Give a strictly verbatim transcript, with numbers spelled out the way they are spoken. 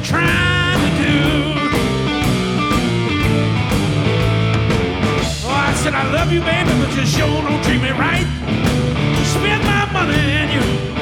trying to do. Oh, I said I love you, baby, but you sure don't treat me right. Spend my money and you